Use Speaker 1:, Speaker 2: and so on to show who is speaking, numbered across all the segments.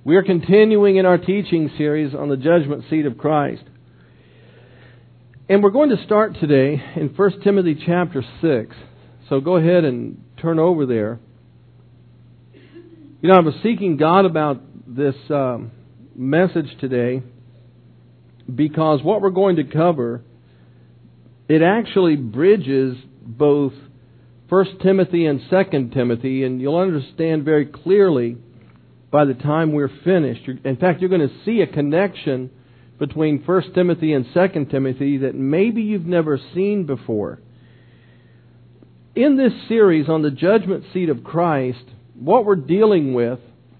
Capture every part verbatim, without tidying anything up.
Speaker 1: We are continuing in our teaching series on the judgment seat of Christ. And we're going to start today in First Timothy chapter six. So go ahead and turn over there. You know, I was seeking God about this um, message today because what we're going to cover, it actually bridges both First Timothy and Second Timothy, and you'll understand very clearly by the time we're finished. In fact, you're going to see a connection between First Timothy and Second Timothy that maybe you've never seen before. In this series on the judgment seat of Christ, what we're dealing with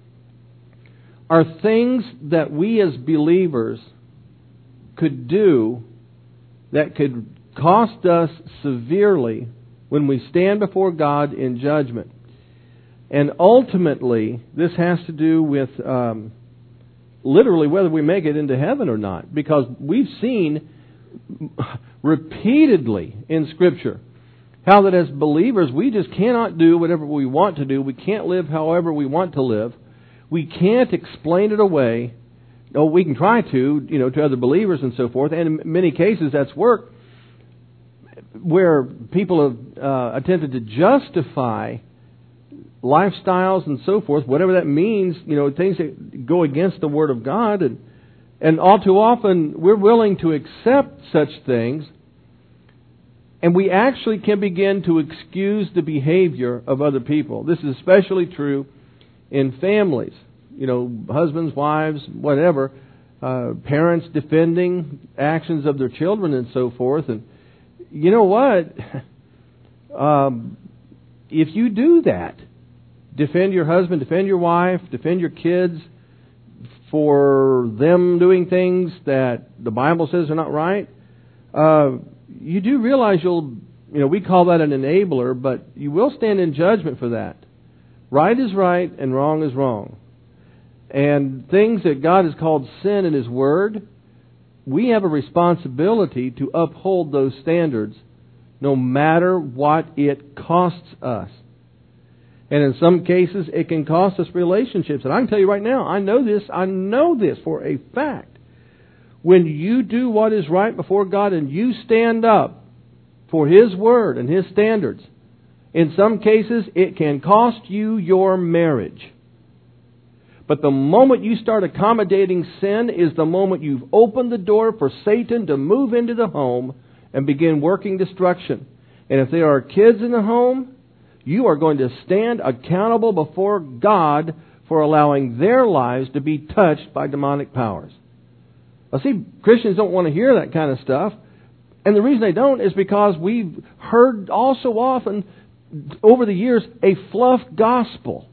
Speaker 1: are things that we as believers could do that could cost us severely when we stand before God in judgment. And ultimately, this has to do with um, literally whether we make it into heaven or not. Because we've seen repeatedly in Scripture how that as believers, we just cannot do whatever we want to do. We can't live however we want to live. We can't explain it away. Oh, we can try to, you know, to other believers and so forth. And in many cases, that's work where people have uh, attempted to justify lifestyles and so forth, whatever that means, you know, things that go against the Word of God. And, and all too often, we're willing to accept such things, and we actually can begin to excuse the behavior of other people. This is especially true in families. You know, husbands, wives, whatever, uh, parents defending actions of their children and so forth. And you know what? Um, if you do that, defend your husband, defend your wife, defend your kids for them doing things that the Bible says are not right. Uh, you do realize you'll, you know, we call that an enabler, but you will stand in judgment for that. Right is right and wrong is wrong. And things that God has called sin in His Word, we have a responsibility to uphold those standards no matter what it costs us. And in some cases, it can cost us relationships. And I can tell you right now, I know this, I know this for a fact. When you do what is right before God and you stand up for His Word and His standards, in some cases, it can cost you your marriage. But the moment you start accommodating sin is the moment you've opened the door for Satan to move into the home and begin working destruction. And if there are kids in the home, you are going to stand accountable before God for allowing their lives to be touched by demonic powers. Now see, Christians don't want to hear that kind of stuff. And the reason they don't is because we've heard all so often over the years a fluff gospel.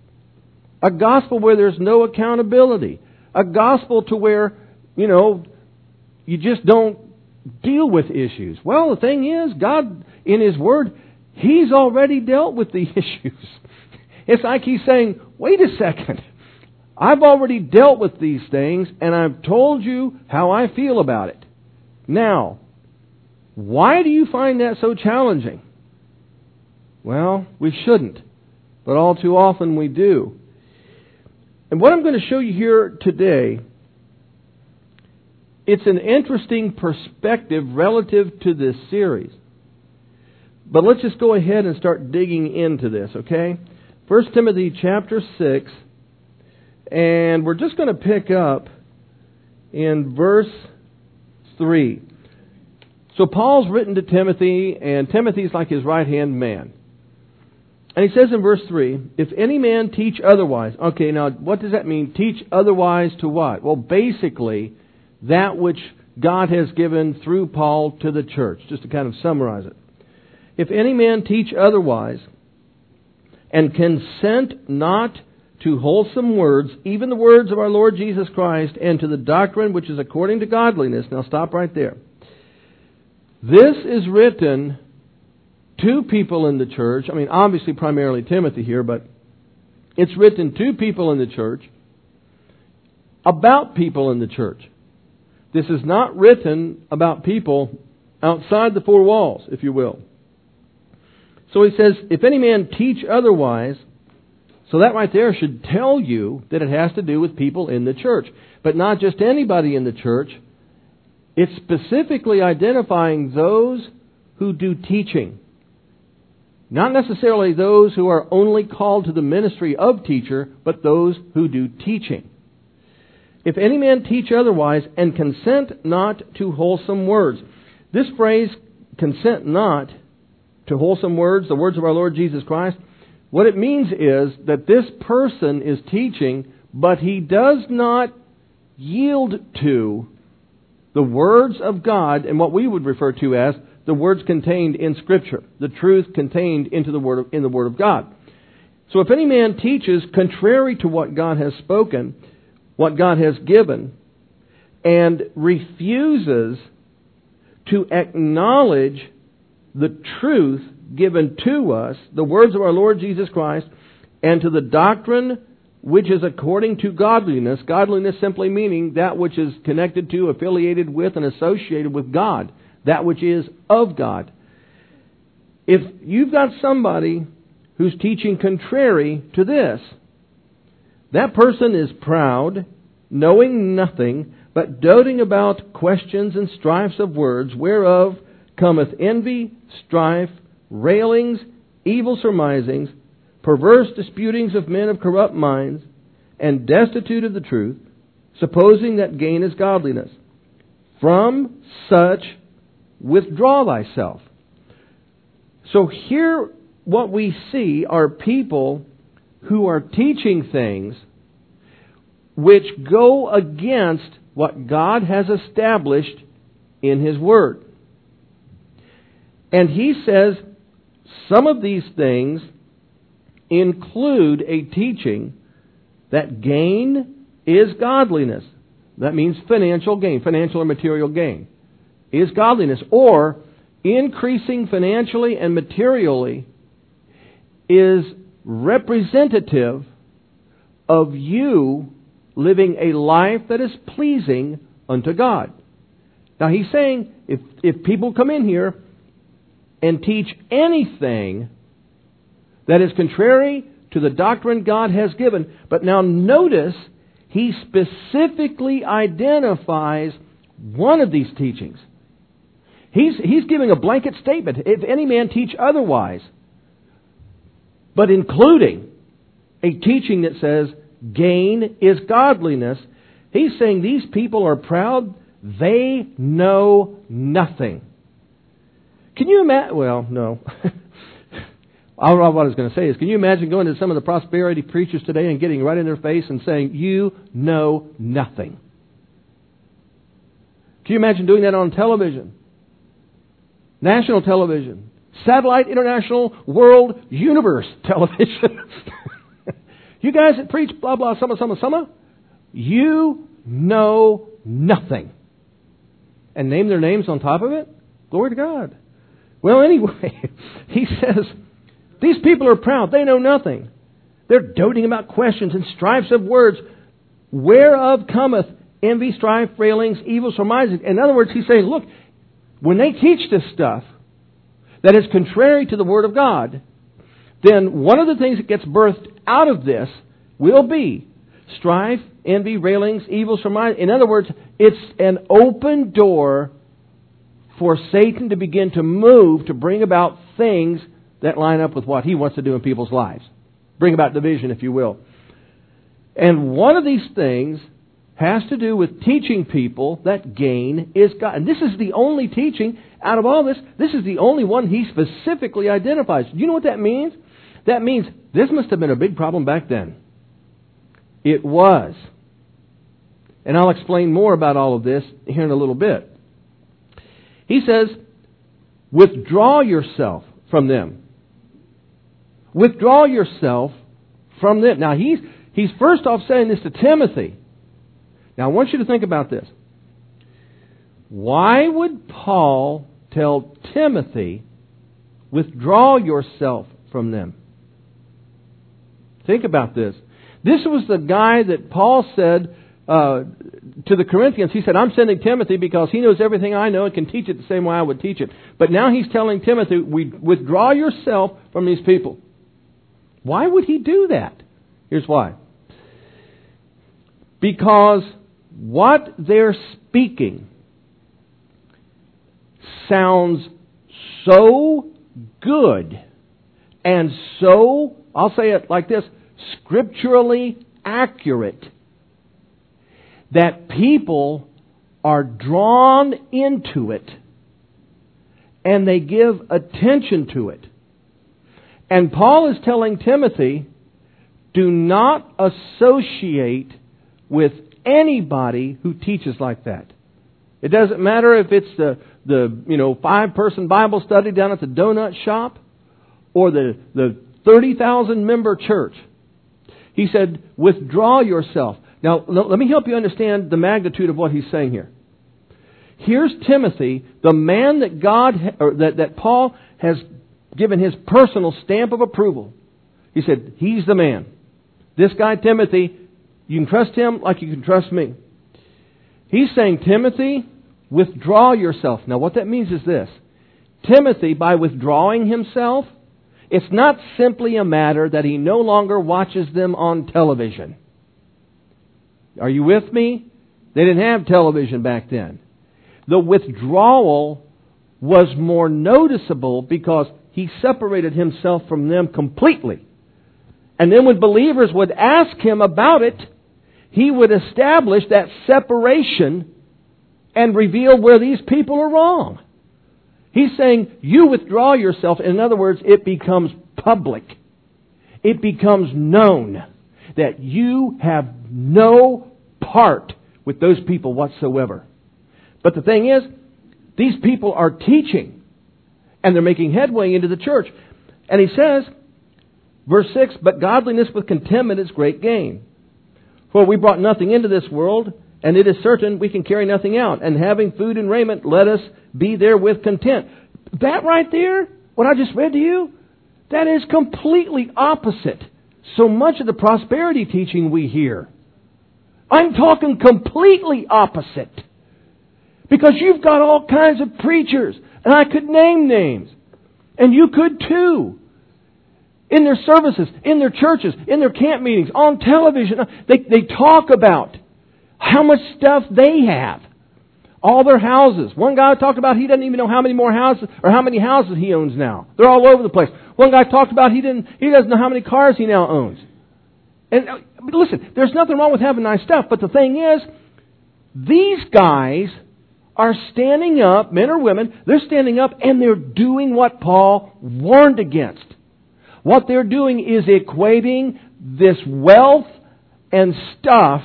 Speaker 1: A gospel where there's no accountability. A gospel to where, you know, you just don't deal with issues. Well, the thing is, God, in His Word, He's already dealt with the issues. It's like He's saying, wait a second. I've already dealt with these things, and I've told you how I feel about it. Now, why do you find that so challenging? Well, we shouldn't. But all too often we do. And what I'm going to show you here today, it's an interesting perspective relative to this series. But let's just go ahead and start digging into this, okay? First Timothy chapter six, and we're just going to pick up in verse three. So Paul's written to Timothy, and Timothy's like his right-hand man. And he says in verse three, if any man teach otherwise. Okay, now what does that mean? Teach otherwise to what? Well, basically, that which God has given through Paul to the church. Just to kind of summarize it. If any man teach otherwise, and consent not to wholesome words, even the words of our Lord Jesus Christ, and to the doctrine which is according to godliness. Now stop right there. This is written to people in the church. I mean, obviously primarily Timothy here, but it's written to people in the church about people in the church. This is not written about people outside the four walls, if you will. So he says, if any man teach otherwise, So that right there should tell you that it has to do with people in the church. But not just anybody in the church. It's specifically identifying those who do teaching. Not necessarily those who are only called to the ministry of teacher, but those who do teaching. If any man teach otherwise, and consent not to wholesome words. This phrase, consent not to wholesome words, the words of our Lord Jesus Christ, what it means is that this person is teaching, but he does not yield to the words of God and what we would refer to as the words contained in Scripture, the truth contained into the word of, in the Word of God. So if any man teaches contrary to what God has spoken, what God has given, and refuses to acknowledge the truth given to us, the words of our Lord Jesus Christ, and to the doctrine which is according to godliness, godliness simply meaning that which is connected to, affiliated with, and associated with God, that which is of God. If you've got somebody who's teaching contrary to this, that person is proud, knowing nothing, but doting about questions and strifes of words, whereof cometh envy, strife, railings, evil surmisings, perverse disputings of men of corrupt minds, and destitute of the truth, supposing that gain is godliness. From such withdraw thyself. So here what we see are people who are teaching things which go against what God has established in His Word. And He says some of these things include a teaching that gain is godliness. That means financial gain, financial or material gain is godliness. Or increasing financially and materially is representative of you living a life that is pleasing unto God. Now He's saying if, if people come in here and teach anything that is contrary to the doctrine God has given. But now notice, He specifically identifies one of these teachings. He's, he's giving a blanket statement. If any man teach otherwise, but including a teaching that says gain is godliness, He's saying these people are proud. They know nothing. Can you imagine? Well, no. All what I was going to say is, can you imagine going to some of the prosperity preachers today and getting right in their face and saying, you know nothing? Can you imagine doing that on television? National television. Satellite, international, world, universe television. You guys that preach blah, blah, summa, summa, summa, you know nothing. And name their names on top of it? Glory to God. Well, anyway, He says, these people are proud. They know nothing. They're doting about questions and strifes of words, whereof cometh envy, strife, railings, evil surmising. In other words, He's saying, look, when they teach this stuff that is contrary to the Word of God, then one of the things that gets birthed out of this will be strife, envy, railings, evil surmising. In other words, it's an open door for Satan to begin to move to bring about things that line up with what he wants to do in people's lives. Bring about division, if you will. And one of these things has to do with teaching people that gain is God. And this is the only teaching out of all this. This is the only one He specifically identifies. Do you know what that means? That means this must have been a big problem back then. It was. And I'll explain more about all of this here in a little bit. He says, withdraw yourself from them. Withdraw yourself from them. Now, he's, he's first off saying this to Timothy. Now, I want you to think about this. Why would Paul tell Timothy, withdraw yourself from them? Think about this. This was the guy that Paul said uh, to the Corinthians. He said, I'm sending Timothy because he knows everything I know and can teach it the same way I would teach it. But now he's telling Timothy, withdraw yourself from these people. Why would he do that? Here's why. Because what they're speaking sounds so good and so, I'll say it like this, scripturally accurate, that people are drawn into it and they give attention to it. And Paul is telling Timothy, do not associate with anybody who teaches like that. It doesn't matter if it's the, the you know, five-person Bible study down at the donut shop or the, the thirty thousand member church. He said, withdraw yourself. Now, let me help you understand the magnitude of what he's saying here. Here's Timothy, the man that God, or that, that Paul has given his personal stamp of approval. He said, he's the man. This guy, Timothy, you can trust him like you can trust me. He's saying, Timothy, withdraw yourself. Now, what that means is this. Timothy, by withdrawing himself, it's not simply a matter that he no longer watches them on television. Are you with me? They didn't have television back then. The withdrawal was more noticeable because he separated himself from them completely. And then when believers would ask him about it, he would establish that separation and reveal where these people are wrong. He's saying, you withdraw yourself. In other words, it becomes public. It becomes known that you have no part with those people whatsoever. But the thing is, these people are teaching, and they're making headway into the church. And he says, verse six, but godliness with contentment is great gain. For we brought nothing into this world, and it is certain we can carry nothing out. And having food and raiment, let us be therewith content. That right there, what I just read to you, that is completely opposite so much of the prosperity teaching we hear. I'm talking completely opposite. Because you've got all kinds of preachers, and I could name names, and you could too. In their services, in their churches, in their camp meetings, on television, they, they talk about how much stuff they have. All their houses. One guy talked about he doesn't even know how many more houses or how many houses he owns now. They're all over the place. One guy talked about he didn't he doesn't know how many cars he now owns. And uh, listen, there's nothing wrong with having nice stuff, but the thing is, these guys are standing up, men or women, they're standing up and they're doing what Paul warned against. What they're doing is equating this wealth and stuff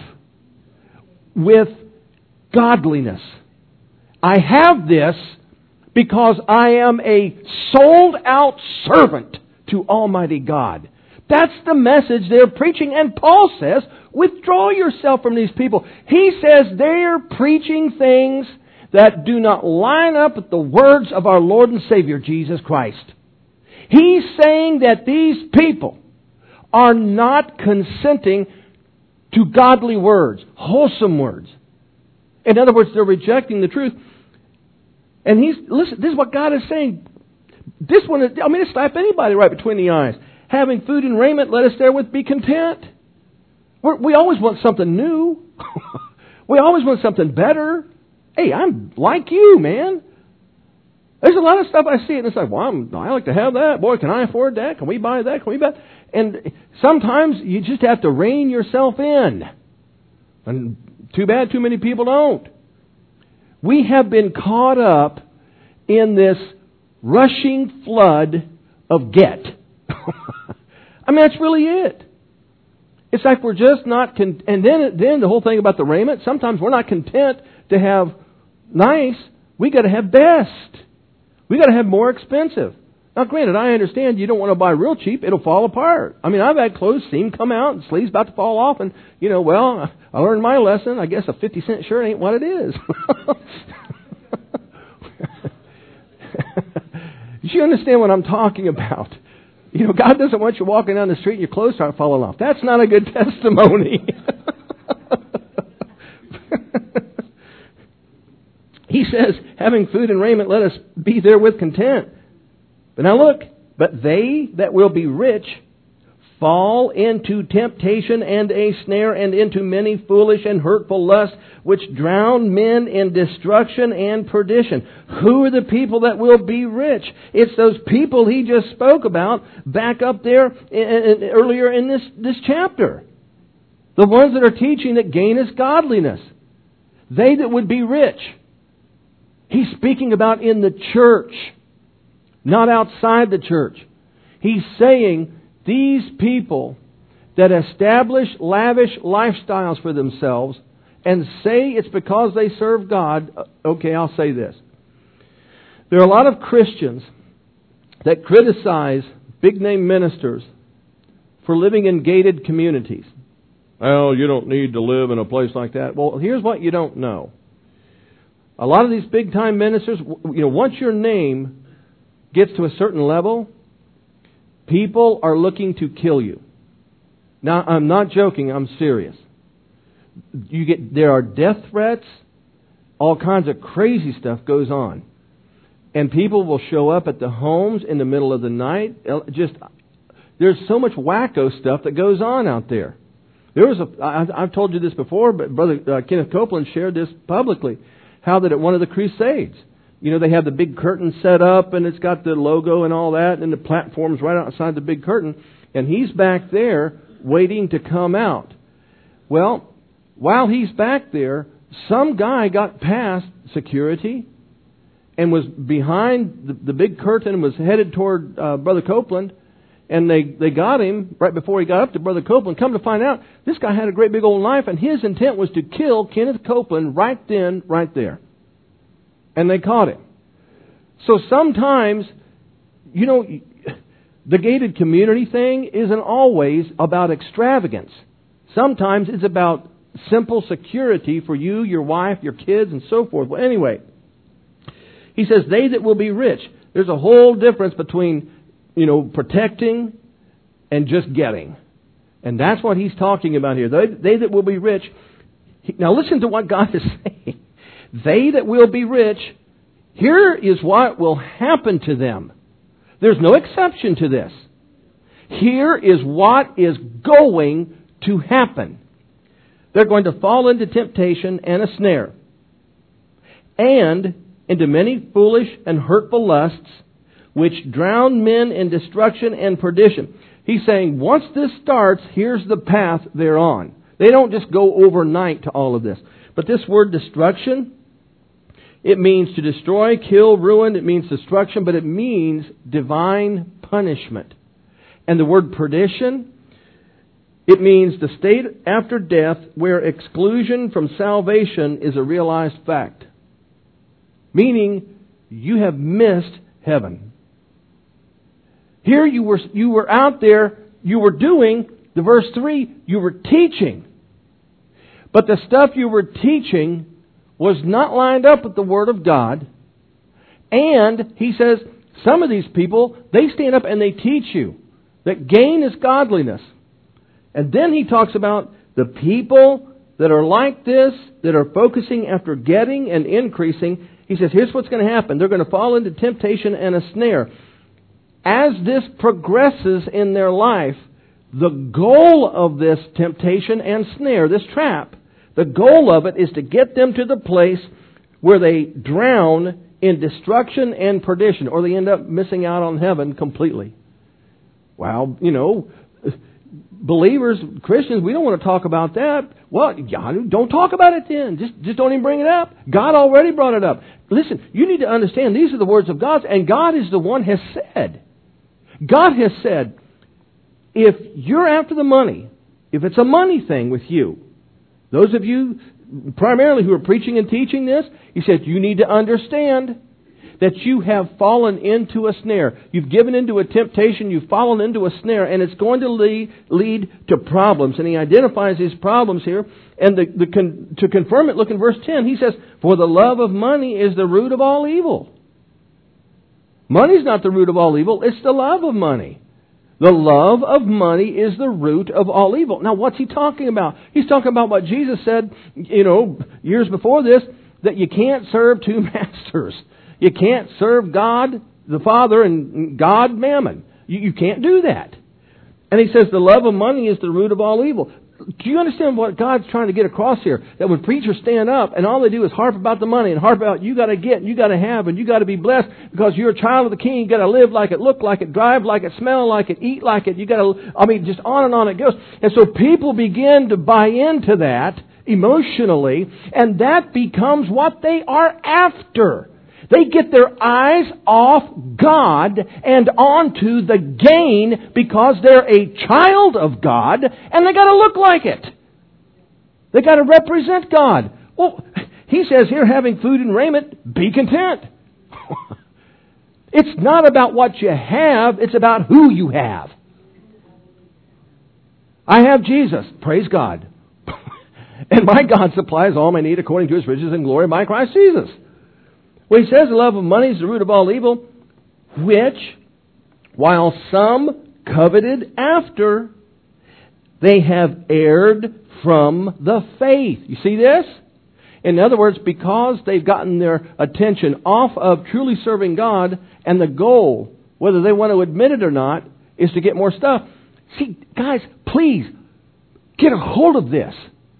Speaker 1: with godliness. I have this because I am a sold out servant to Almighty God. That's the message they're preaching. And Paul says, withdraw yourself from these people. He says they're preaching things that do not line up with the words of our Lord and Savior, Jesus Christ. He's saying that these people are not consenting to godly words, wholesome words. In other words, they're rejecting the truth. And he's, listen, this is what God is saying. This one, is, I mean, it slapped anybody right between the eyes. Having food and raiment, let us therewith be content. We're, we always want something new. We always want something better. Hey, I'm like you, man. There's a lot of stuff I see, and it's like, well, I'm, I like to have that. Boy, can I afford that? Can we buy that? Can we buy that? And sometimes you just have to rein yourself in. And too bad too many people don't. We have been caught up in this rushing flood of get. I mean, that's really it. It's like we're just not... Con- and then, then the whole thing about the raiment, sometimes we're not content to have nice. We got to have best. We got to have more expensive. Now, granted, I understand you don't want to buy real cheap. It'll fall apart. I mean, I've had clothes seam come out and sleeves about to fall off. And, you know, well, I learned my lesson. I guess a fifty cent shirt ain't what it is. You understand what I'm talking about? You know, God doesn't want you walking down the street and your clothes start falling off. That's not a good testimony. He says, having food and raiment, let us be therewith content. But now look, but they that will be rich fall into temptation and a snare, and into many foolish and hurtful lusts, which drown men in destruction and perdition. Who are the people that will be rich? It's those people he just spoke about back up there in, in, earlier in this, this chapter. The ones that are teaching that gain is godliness. They that would be rich. He's speaking about in the church, not outside the church. He's saying these people that establish lavish lifestyles for themselves and say it's because they serve God. Okay, I'll say this. There are a lot of Christians that criticize big-name ministers for living in gated communities. Well, you don't need to live in a place like that. Well, here's what you don't know. A lot of these big-time ministers, you know, once your name gets to a certain level, people are looking to kill you. Now, I'm not joking. I'm serious. You get there are death threats. All kinds of crazy stuff goes on. And people will show up at the homes in the middle of the night. Just there's so much wacko stuff that goes on out there. There was a I, I've told you this before, but Brother uh, Kenneth Copeland shared this publicly. How that at one of the crusades, you know, they have the big curtain set up and it's got the logo and all that, and the platform's right outside the big curtain, and he's back there waiting to come out. Well, while he's back there, some guy got past security and was behind the, the big curtain and was headed toward uh, Brother Copeland, and they, they got him right before he got up to Brother Copeland. Come to find out, this guy had a great big old knife, and his intent was to kill Kenneth Copeland right then, right there. And they caught him. So sometimes, you know, the gated community thing isn't always about extravagance. Sometimes it's about simple security for you, your wife, your kids, and so forth. Well, anyway, he says, they that will be rich. There's a whole difference between, you know, protecting and just getting. And that's what he's talking about here. They, they that will be rich. Now listen to what God is saying. They that will be rich, here is what will happen to them. There's no exception to this. Here is what is going to happen. They're going to fall into temptation and a snare, and into many foolish and hurtful lusts, which drown men in destruction and perdition. He's saying, once this starts, here's the path they're on. They don't just go overnight to all of this. But this word destruction, it means to destroy, kill, ruin. It means destruction, but it means divine punishment. And the word perdition, it means the state after death where exclusion from salvation is a realized fact. Meaning, you have missed heaven. Here you were, you were out there, you were doing, the verse three, you were teaching. But the stuff you were teaching was not lined up with the Word of God. And he says, some of these people, they stand up and they teach you that gain is godliness. And then he talks about the people that are like this, that are focusing after getting and increasing. He says, here's what's going to happen. They're going to fall into temptation and a snare. As this progresses in their life, the goal of this temptation and snare, this trap, the goal of it is to get them to the place where they drown in destruction and perdition, or they end up missing out on heaven completely. Well, you know, believers, Christians, we don't want to talk about that. Well, don't talk about it then. Just, just don't even bring it up. God already brought it up. Listen, you need to understand these are the words of God, and God is the one has said. God has said, if you're after the money, if it's a money thing with you, those of you primarily who are preaching and teaching this, He said, you need to understand that you have fallen into a snare. You've given into a temptation, you've fallen into a snare, and it's going to lead, lead to problems. And He identifies these problems here. And the, the con, to confirm it, look in verse ten. He says, for the love of money is the root of all evil. Money's not the root of all evil, it's the love of money. The love of money is the root of all evil. Now, what's He talking about? He's talking about what Jesus said, you know, years before this, that you can't serve two masters. You can't serve God the Father and God Mammon. You, you can't do that. And he says the love of money is the root of all evil. Do you understand what God's trying to get across here? That when preachers stand up and all they do is harp about the money and harp about you got to get and you got to have and you got to be blessed because you're a child of the King. You got to live like it, look like it, drive like it, smell like it, eat like it. You got to, I mean, just on and on it goes. And so people begin to buy into that emotionally, and that becomes what they are after. They get their eyes off God and onto the gain because they're a child of God and they got to look like it. They got to represent God. Well, he says here, having food and raiment, be content. It's not about what you have, it's about who you have. I have Jesus, praise God. And my God supplies all my need according to His riches and glory by Christ Jesus. Well, he says the love of money is the root of all evil, which, while some coveted after, they have erred from the faith. You see this? In other words, because they've gotten their attention off of truly serving God, and the goal, whether they want to admit it or not, is to get more stuff. See, guys, please, get a hold of this.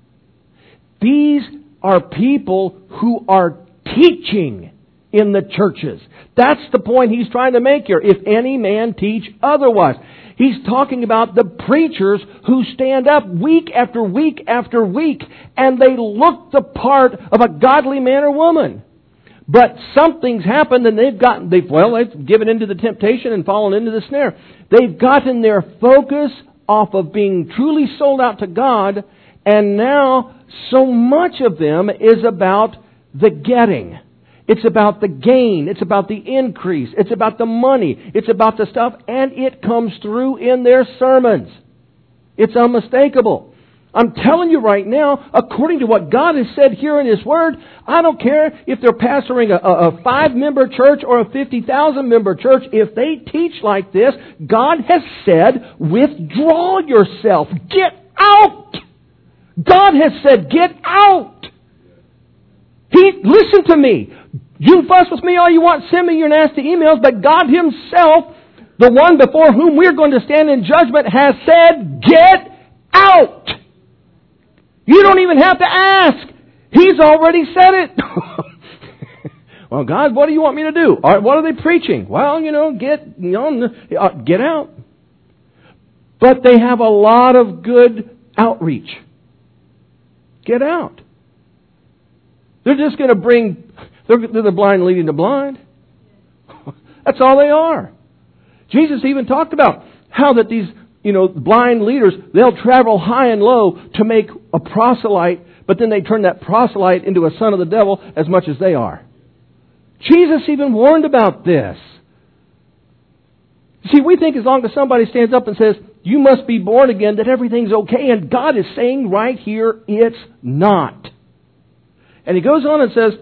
Speaker 1: These are people who are teaching in the churches. That's the point he's trying to make here. If any man teach otherwise. He's talking about the preachers who stand up week after week after week and they look the part of a godly man or woman. But something's happened and they've gotten, they've, well, they've given into the temptation and fallen into the snare. They've gotten their focus off of being truly sold out to God, and now so much of them is about the getting. It's about the gain. It's about the increase. It's about the money. It's about the stuff. And it comes through in their sermons. It's unmistakable. I'm telling you right now, according to what God has said here in His Word, I don't care if they're pastoring a, a five-member church or a fifty thousand member church. If they teach like this, God has said, withdraw yourself. Get out. God has said, get out. He, listen to me. You fuss with me all you want. Send me your nasty emails. But God Himself, the one before whom we're going to stand in judgment, has said, get out. You don't even have to ask. He's already said it. Well, God, what do you want me to do? All right, what are they preaching? Well, you know, get, you know, uh, get out. But they have a lot of good outreach. Get out. They're just going to bring, they're, they're the blind leading the blind. That's all they are. Jesus even talked about how that these, you know, blind leaders, they'll travel high and low to make a proselyte, but then they turn that proselyte into a son of the devil as much as they are. Jesus even warned about this. See, we think as long as somebody stands up and says, you must be born again, that everything's okay. And God is saying right here, it's not. And He goes on and says,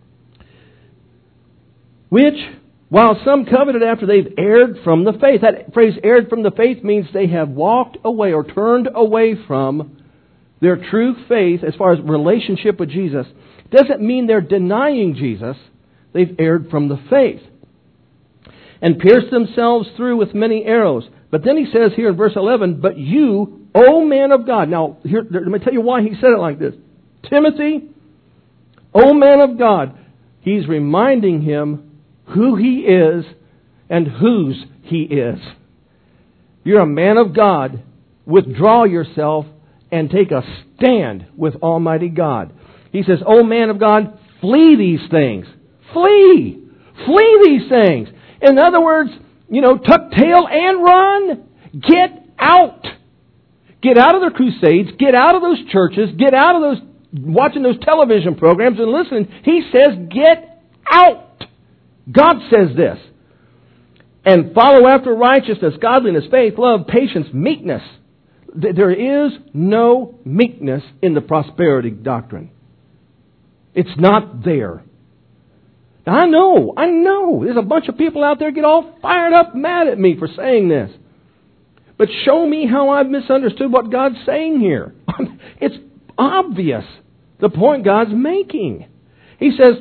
Speaker 1: which, while some coveted after, they've erred from the faith. That phrase, erred from the faith, means they have walked away or turned away from their true faith as far as relationship with Jesus. It doesn't mean they're denying Jesus. They've erred from the faith. And pierced themselves through with many arrows. But then he says here in verse eleven, but you, O man of God. Now, here, let me tell you why he said it like this. Timothy, O man of God. He's reminding him who he is and whose he is. You're a man of God. Withdraw yourself and take a stand with Almighty God. He says, O man of God, flee these things. Flee! Flee these things. In other words, you know, tuck tail and run. Get out. Get out of their crusades. Get out of those churches. Get out of those, watching those television programs and listening. He says, get out. God says this. And follow after righteousness, godliness, faith, love, patience, meekness. There is no meekness in the prosperity doctrine. It's not there. Now, I know, I know, there's a bunch of people out there get all fired up, mad at me for saying this. But show me how I've misunderstood what God's saying here. It's obvious the point God's making. He says,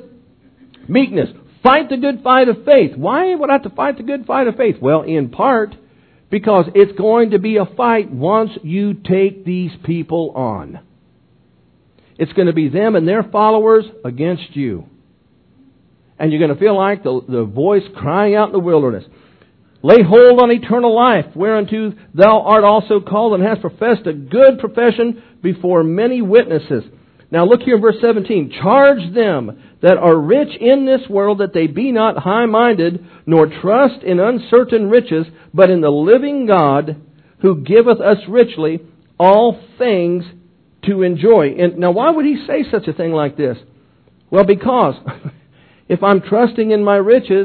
Speaker 1: meekness, fight the good fight of faith. Why would I have to fight the good fight of faith? Well, in part, Because it's going to be a fight once you take these people on. It's going to be them and their followers against you. And you're going to feel like the, the voice crying out in the wilderness. Lay hold on eternal life, whereunto thou art also called, and hast professed a good profession before many witnesses. Now look here in verse seventeen. Charge them that are rich in this world, that they be not high-minded, nor trust in uncertain riches, but in the living God, who giveth us richly all things to enjoy. And now why would he say such a thing like this? Well, because if I'm trusting in my riches,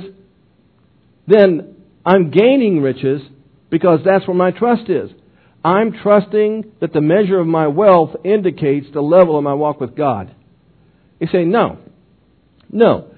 Speaker 1: then I'm gaining riches, because that's where my trust is. I'm trusting that the measure of my wealth indicates the level of my walk with God. You say, no. No.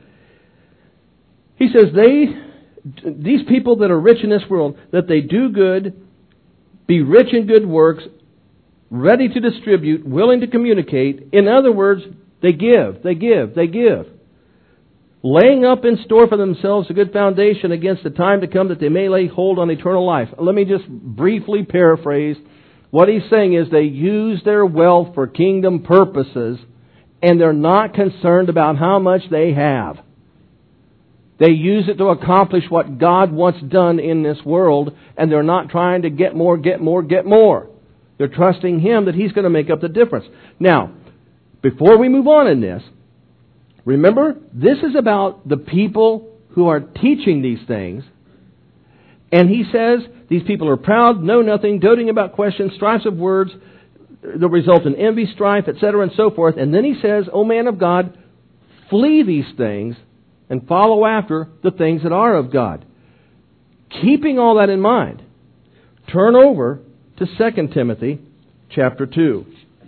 Speaker 1: He says, they, these people that are rich in this world, that they do good, be rich in good works, ready to distribute, willing to communicate. In other words, they give, they give, they give. Laying up in store for themselves a good foundation against the time to come, that they may lay hold on eternal life. Let me just briefly paraphrase. What he's saying is they use their wealth for kingdom purposes, and they're not concerned about how much they have. They use it to accomplish what God wants done in this world, and they're not trying to get more, get more, get more. They're trusting Him that He's going to make up the difference. Now, before we move on in this, remember, this is about the people who are teaching these things. And he says, these people are proud, know nothing, doting about questions, strifes of words, that result in envy, strife, et cetera, and so forth. And then he says, O man of God, flee these things and follow after the things that are of God. Keeping all that in mind, turn over to Second Timothy chapter two.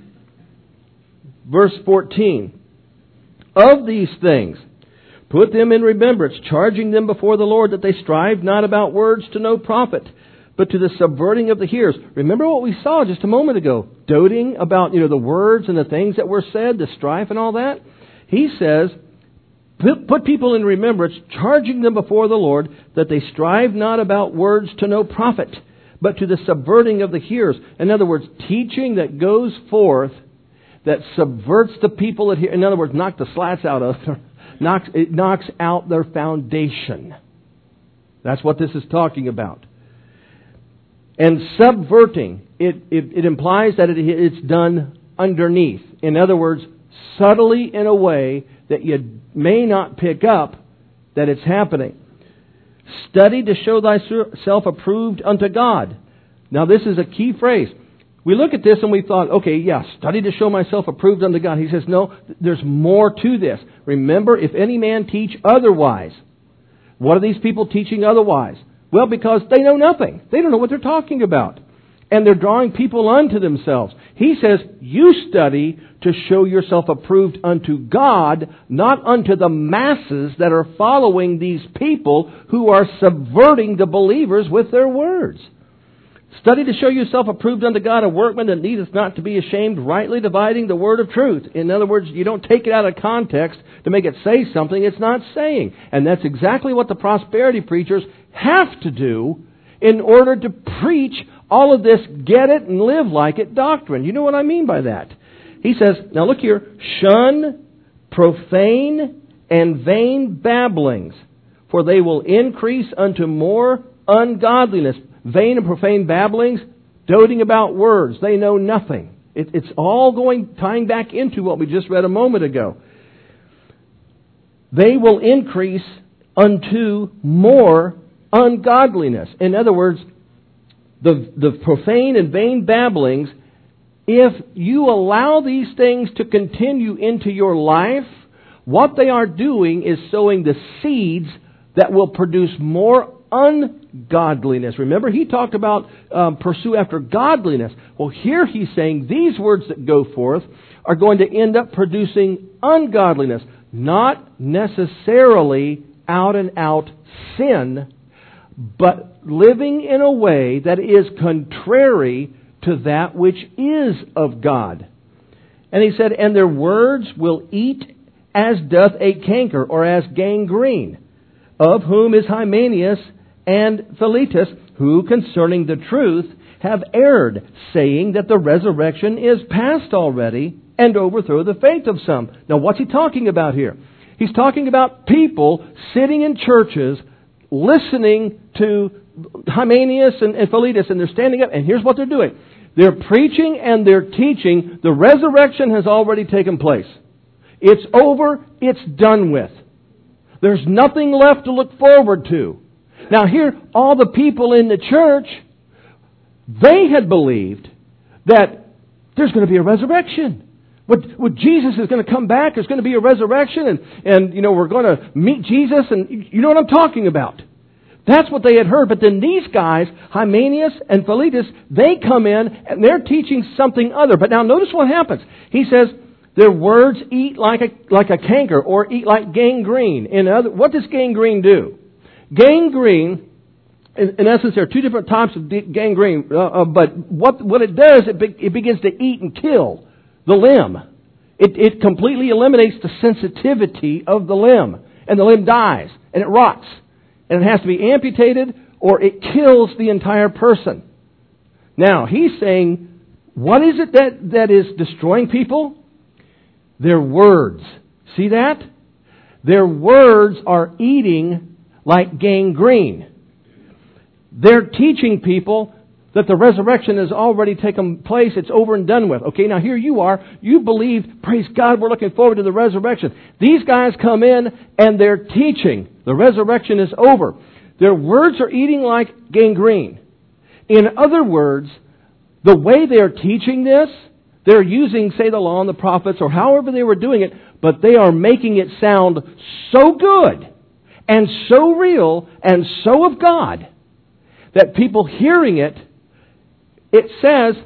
Speaker 1: Verse fourteen. Of these things, put them in remembrance, charging them before the Lord, that they strive not about words to no profit, but to the subverting of the hearers. Remember what we saw just a moment ago, doting about, you know, the words and the things that were said, the strife and all that. He says, put, put people in remembrance, charging them before the Lord, that they strive not about words to no profit, but to the subverting of the hearers. In other words, teaching that goes forth that subverts the people that hear. In other words, knock the slats out of knocks it knocks out their foundation. That's what this is talking about. And subverting, it, it, it implies that it, it's done underneath. In other words, subtly in a way that you may not pick up that it's happening. Study to show thyself approved unto God. Now this is a key phrase. We look at this and we thought, okay, yeah, study to show myself approved unto God. He says, no, there's more to this. Remember, if any man teach otherwise. What are these people teaching otherwise? Well, because they know nothing. They don't know what they're talking about. And they're drawing people unto themselves. He says, you study to show yourself approved unto God, not unto the masses that are following these people who are subverting the believers with their words. Study to show yourself approved unto God, a workman that needeth not to be ashamed, rightly dividing the word of truth. In other words, you don't take it out of context to make it say something it's not saying. And that's exactly what the prosperity preachers have to do in order to preach all of this get it and live like it doctrine. You know what I mean by that? He says, now look here, shun profane and vain babblings, for they will increase unto more ungodliness. Vain and profane babblings, doting about words. They know nothing. It, it's all going, tying back into what we just read a moment ago. They will increase unto more ungodliness. In other words, the, the profane and vain babblings, if you allow these things to continue into your life, what they are doing is sowing the seeds that will produce more ungodliness. Remember, he talked about um, pursue after godliness. Well, here he's saying these words that go forth are going to end up producing ungodliness. Not necessarily out and out sin, but living in a way that is contrary to that which is of God. And he said, and their words will eat as doth a canker, or as gangrene, of whom is Hymenaeus and Philetus,
Speaker 2: who concerning the truth have erred, saying that the resurrection is past already, and overthrow the faith of some. Now what's he talking about here? He's talking about people sitting in churches, listening to Hymenaeus and, and Philetus, and they're standing up, and here's what they're doing. They're preaching and they're teaching the resurrection has already taken place. It's over, it's done with. There's nothing left to look forward to. Now here, all the people in the church, they had believed that there's going to be a resurrection. What, what Jesus is going to come back, there's going to be a resurrection, and, and you know, we're going to meet Jesus, and you know what I'm talking about. That's what they had heard. But then these guys, Hymenaeus and Philetus, they come in and they're teaching something other. But now notice what happens. He says, their words eat like a, like a canker, or eat like gangrene. In other, what does gangrene do? Gangrene, in, in essence, there are two different types of gangrene. Uh, uh, but what, what it does, it, be, it begins to eat and kill the limb. It, it completely eliminates the sensitivity of the limb. And the limb dies. And it rots. And it has to be amputated, or it kills the entire person. Now, he's saying, what is it that, that is destroying people? Their words. See that? Their words are eating like gangrene. They're teaching people that the resurrection has already taken place. It's over and done with. Okay, now here you are. You believe, praise God, we're looking forward to the resurrection. These guys come in and they're teaching the resurrection is over. Their words are eating like gangrene. In other words, the way they're teaching this, they're using, say, the law and the prophets, or however they were doing it, but they are making it sound so good and so real and so of God that people hearing it, it says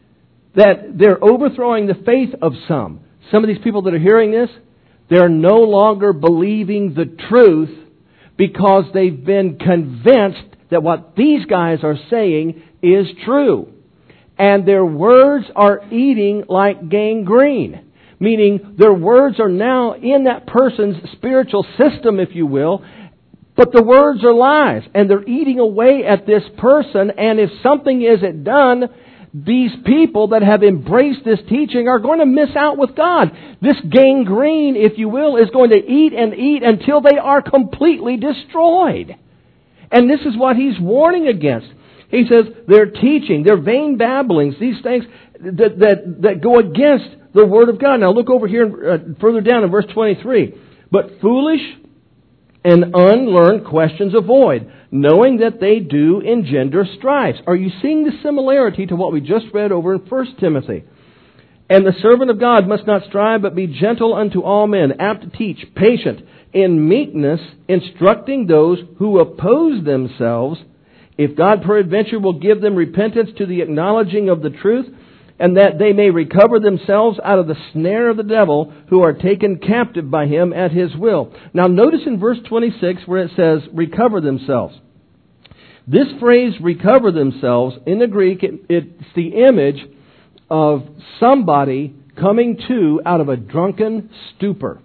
Speaker 2: that they're overthrowing the faith of some. Some of these people that are hearing this, they're no longer believing the truth because they've been convinced that what these guys are saying is true. And their words are eating like gangrene. Meaning their words are now in that person's spiritual system, if you will, but the words are lies. And they're eating away at this person. And if something isn't done, these people that have embraced this teaching are going to miss out with God. This gangrene, if you will, is going to eat and eat until they are completely destroyed. And this is what he's warning against. He says they're teaching, they're vain babblings, these things that, that, that go against the Word of God. Now look over here uh, further down in verse twenty-three. But foolish and unlearned questions avoid, knowing that they do engender strifes. Are you seeing the similarity to what we just read over in First Timothy? And the servant of God must not strive, but be gentle unto all men, apt to teach, patient, in meekness, instructing those who oppose themselves, if God peradventure will give them repentance to the acknowledging of the truth, and that they may recover themselves out of the snare of the devil, who are taken captive by him at his will. Now notice in verse twenty-six where it says, recover themselves. This phrase, recover themselves, in the Greek, it, it's the image of somebody coming to out of a drunken stupor.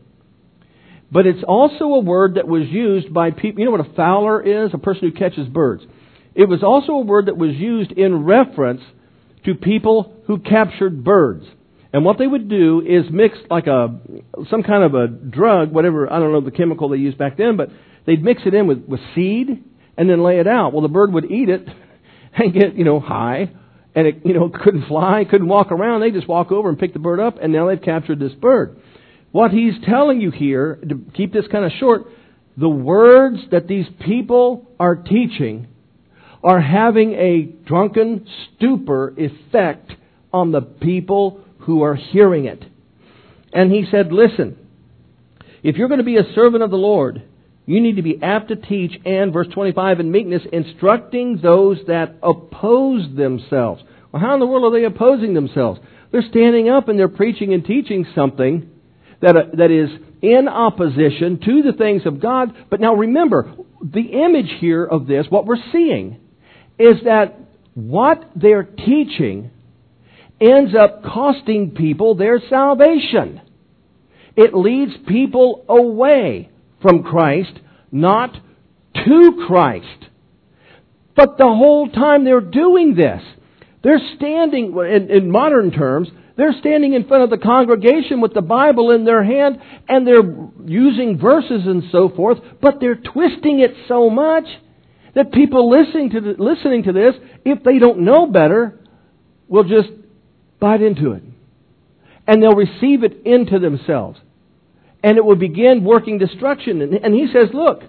Speaker 2: But it's also a word that was used by people. You know what a fowler is? A person who catches birds. It was also a word that was used in reference to people who captured birds. And what they would do is mix like a some kind of a drug, whatever, I don't know the chemical they used back then, but they'd mix it in with, with seed and then lay it out. Well, the bird would eat it and get, you know, high, and it, you know, couldn't fly, couldn't walk around. They just walk over and pick the bird up, and now they've captured this bird. What he's telling you here, to keep this kind of short, the words that these people are teaching are having a drunken stupor effect on the people who are hearing it. And he said, listen, if you're going to be a servant of the Lord, you need to be apt to teach, and, verse twenty-five, in meekness, instructing those that oppose themselves. Well, how in the world are they opposing themselves? They're standing up and they're preaching and teaching something that, uh, that is in opposition to the things of God. But now remember, the image here of this, what we're seeing, is that what they're teaching ends up costing people their salvation. It leads people away from Christ, not to Christ. But the whole time they're doing this, they're standing, in, in modern terms, they're standing in front of the congregation with the Bible in their hand, and they're using verses and so forth, but they're twisting it so much that people listening to the, listening to this, if they don't know better, will just bite into it. And they'll receive it into themselves. And it will begin working destruction. And, and he says, look,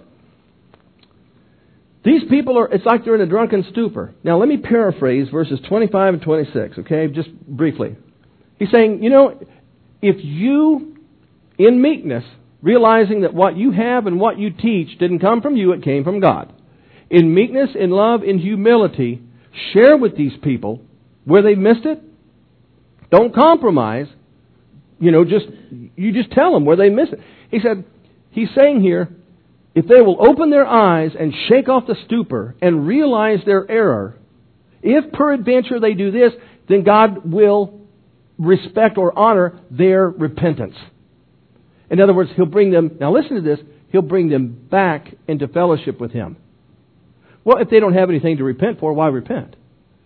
Speaker 2: these people are, it's like they're in a drunken stupor. Now let me paraphrase verses twenty-five and twenty-six, okay, just briefly. He's saying, you know, if you, in meekness, realizing that what you have and what you teach didn't come from you, it came from God. In meekness, in love, in humility, share with these people where they missed it. Don't compromise. You know, just you just tell them where they missed it. He said, he's saying here, if they will open their eyes and shake off the stupor and realize their error, if peradventure they do this, then God will respect or honor their repentance. In other words, He'll bring them, now listen to this, He'll bring them back into fellowship with Him. Well, if they don't have anything to repent for, why repent?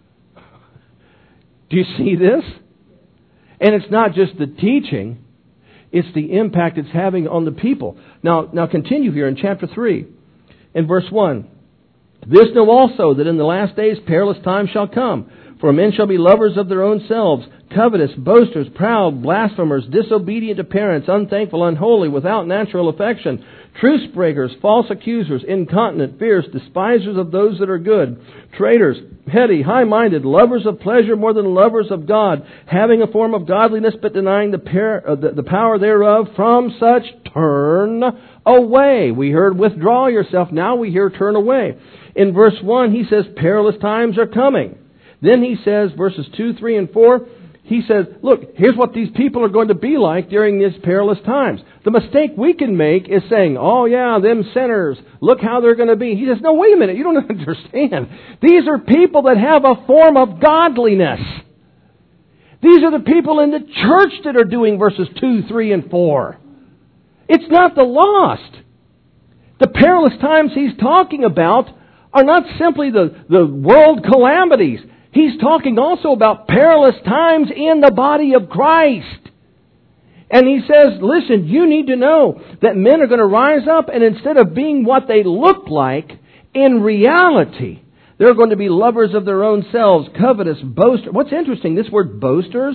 Speaker 2: Do you see this? And it's not just the teaching, it's the impact it's having on the people. Now, now continue here in chapter three, in verse one. This know also that in the last days perilous times shall come. For men shall be lovers of their own selves, covetous, boasters, proud, blasphemers, disobedient to parents, unthankful, unholy, without natural affection, truce breakers, false accusers, incontinent, fierce, despisers of those that are good, traitors, heady, high-minded, lovers of pleasure more than lovers of God, having a form of godliness but denying the, par- uh, the, the power thereof. From such turn away. We heard withdraw yourself. Now we hear turn away. In verse one, he says perilous times are coming. Then he says, verses two, three, and four, he says, look, here's what these people are going to be like during these perilous times. The mistake we can make is saying, oh yeah, them sinners, look how they're going to be. He says, no, wait a minute, you don't understand. These are people that have a form of godliness. These are the people in the church that are doing verses two, three, and four. It's not the lost. The perilous times he's talking about are not simply the, the world calamities. He's talking also about perilous times in the body of Christ. And he says, listen, you need to know that men are going to rise up, and instead of being what they look like, in reality, they're going to be lovers of their own selves, covetous, boasters. What's interesting, this word boasters,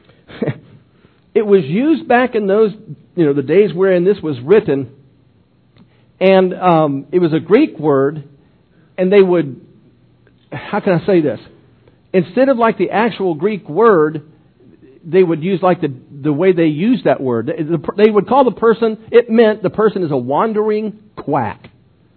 Speaker 2: it was used back in those, you know, the days wherein this was written, and um, it was a Greek word, and they would, how can I say this? Instead of like the actual Greek word, they would use like the the way they use that word. They would call the person, it meant the person is a wandering quack.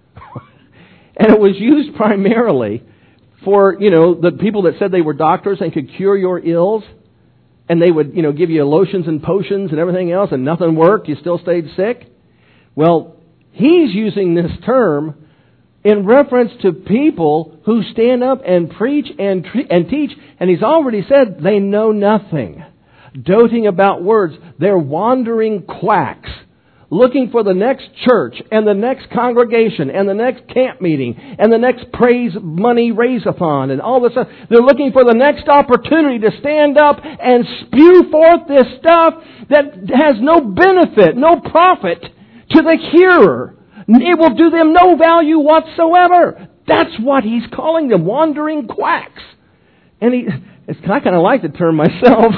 Speaker 2: And it was used primarily for, you know, the people that said they were doctors and could cure your ills. And they would, you know, give you lotions and potions and everything else, and nothing worked. You still stayed sick. Well, he's using this term in reference to people who stand up and preach and tre- and teach, and he's already said they know nothing. Doting about words. They're wandering quacks, looking for the next church and the next congregation and the next camp meeting and the next praise money raise-a-thon and all this stuff. They're looking for the next opportunity to stand up and spew forth this stuff that has no benefit, no profit to the hearer. It will do them no value whatsoever. That's what he's calling them, wandering quacks. And he, it's, I kind of like the term myself.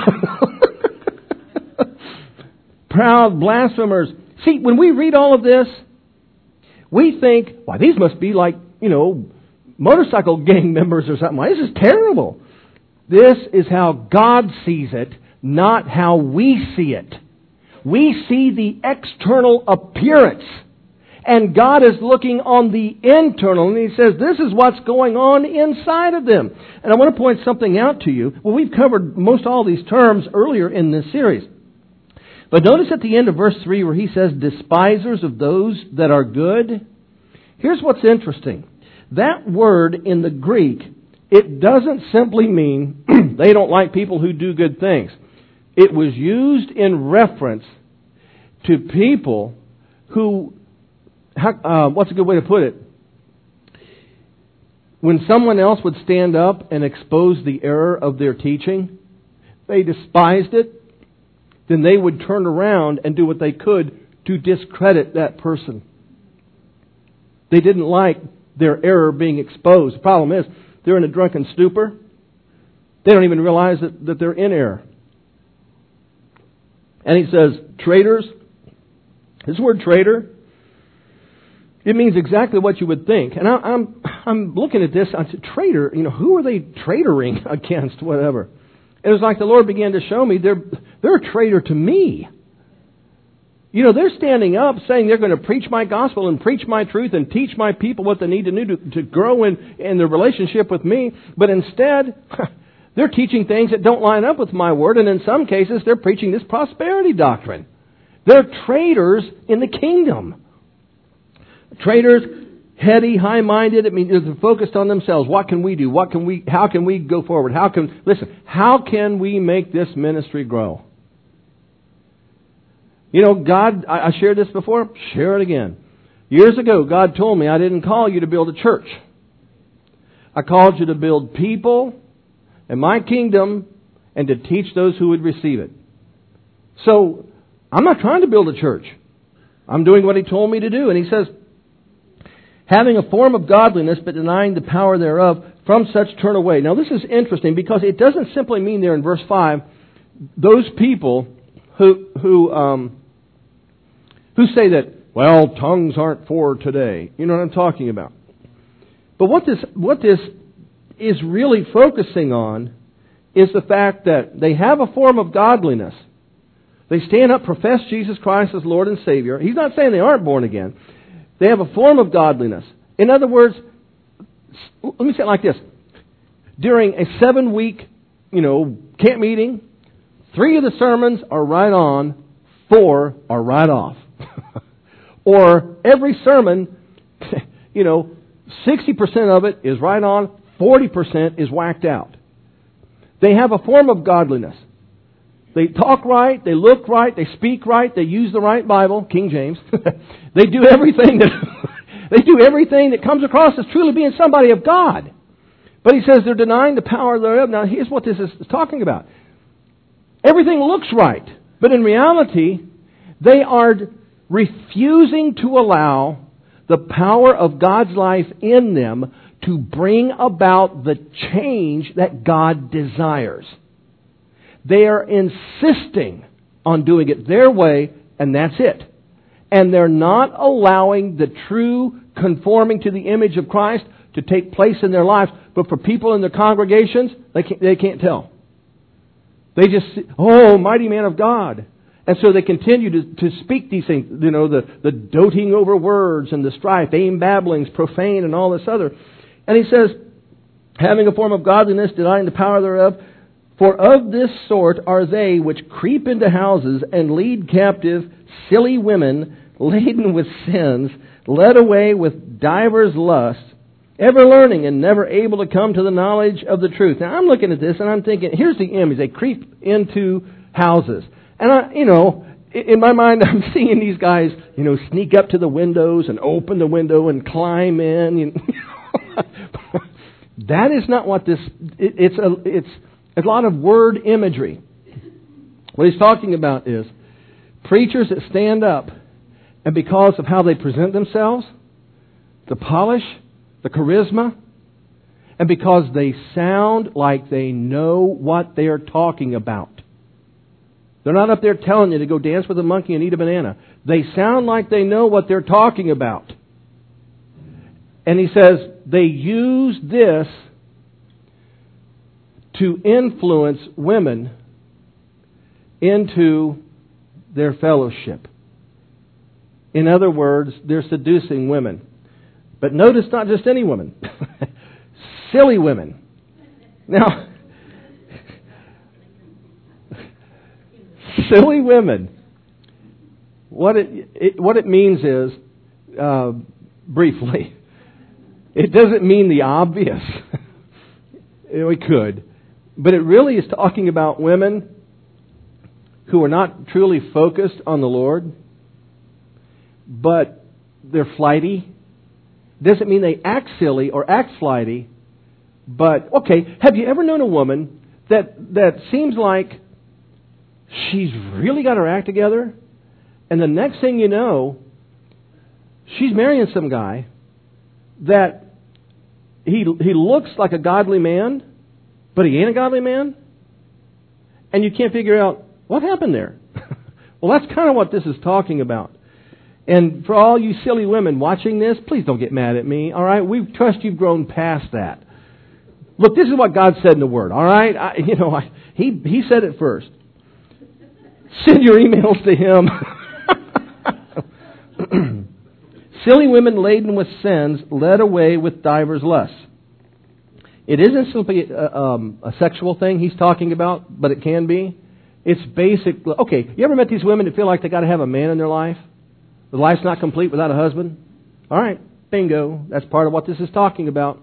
Speaker 2: Proud, blasphemers. See, when we read all of this, we think, why, these must be like, you know, motorcycle gang members or something. Why, this is terrible. This is how God sees it, not how we see it. We see the external appearance. And God is looking on the internal, and He says, this is what's going on inside of them. And I want to point something out to you. Well, we've covered most all these terms earlier in this series. But notice at the end of verse three where he says, despisers of those that are good. Here's what's interesting. That word in the Greek, it doesn't simply mean they don't like people who do good things. It was used in reference to people who... How, uh, what's a good way to put it?
Speaker 1: when someone else would stand up and expose the error of their teaching, they despised it, then they would turn around and do what they could to discredit that person. They didn't like their error being exposed. The problem is, they're in a drunken stupor. They don't even realize that, that they're in error. And he says, traitors. This word traitor, it means exactly what you would think. And I, I'm I'm looking at this, I said, traitor, you know, who are they traitoring against, whatever? It was like the Lord began to show me, they're, they're a traitor to me. You know, they're standing up saying they're going to preach my gospel and preach my truth and teach my people what they need to do to, to grow in, in their relationship with me. But instead, they're teaching things that don't line up with my word. And in some cases, they're preaching this prosperity doctrine. They're traitors in the kingdom. Traitors, heady, high-minded. I mean, they're focused on themselves. What can we do? What can we? How can we go forward? How can listen? How can we make this ministry grow? You know, God. I, I shared this before. Share it again. Years ago, God told me I didn't call you to build a church. I called you to build people in my kingdom and to teach those who would receive it. So I'm not trying to build a church. I'm doing what He told me to do. And He says, having a form of godliness but denying the power thereof, from such turn away. Now this is interesting because it doesn't simply mean there in verse five, those people who who um, who say that, well, tongues aren't for today. You know what I'm talking about. But what this what this is really focusing on is the fact that they have a form of godliness. They stand up, profess Jesus Christ as Lord and Savior. He's not saying they aren't born again. They have a form of godliness. In other words, let me say it like this. During a seven-week, you know, camp meeting, three of the sermons are right on, four are right off. Or every sermon, you know, sixty percent of it is right on, forty percent is whacked out. They have a form of godliness. They talk right, they look right, they speak right, they use the right Bible, King James. They do everything that they do everything that comes across as truly being somebody of God. But he says they're denying the power thereof. Now here's what this is talking about. Everything looks right, but in reality, they are refusing to allow the power of God's life in them to bring about the change that God desires. They are insisting on doing it their way, and that's it. And they're not allowing the true conforming to the image of Christ to take place in their lives. But for people in their congregations, they can't, they can't tell. They just, oh, mighty man of God. And so they continue to, to speak these things, you know, the, the doting over words and the strife, vain babblings, profane, and all this other. And he says, having a form of godliness, denying the power thereof, for of this sort are they which creep into houses and lead captive silly women laden with sins, led away with divers lusts, ever learning and never able to come to the knowledge of the truth. Now I'm looking at this and I'm thinking, here's the image. They creep into houses. And I, you know, in my mind I'm seeing these guys, you know, sneak up to the windows and open the window and climb in. You know. That is not what this, it, it's a, it's, a lot of word imagery. What he's talking about is preachers that stand up and because of how they present themselves, the polish, the charisma, and because they sound like they know what they're talking about. They're not up there telling you to go dance with a monkey and eat a banana. They sound like they know what they're talking about. And he says they use this to influence women into their fellowship. In other words, they're seducing women. But notice not just any woman. Silly women. Now, silly women. What it, it what it means is, uh, briefly, it doesn't mean the obvious. We could. But it really is talking about women who are not truly focused on the Lord, but they're flighty. Doesn't mean they act silly or act flighty,
Speaker 2: But, okay, have you ever known a woman that that seems like she's really got her act together, and the next thing you know, she's marrying some guy that he he looks like a godly man, but he ain't a godly man? And you can't figure out what happened there. Well, that's kind of what this is talking about. And for all you silly women watching this, please don't get mad at me, all right? We trust you've grown past that. Look, this is what God said in the Word, all right? I, you know, I, he he said it first. Send your emails to him. Silly women laden with sins, led away with divers lusts. It isn't simply a, um, a sexual thing he's talking about, but it can be. It's basic. Okay, you ever met these women that feel like they got to have a man in their life? The life's not complete without a husband? All right, bingo. That's part of what this is talking about.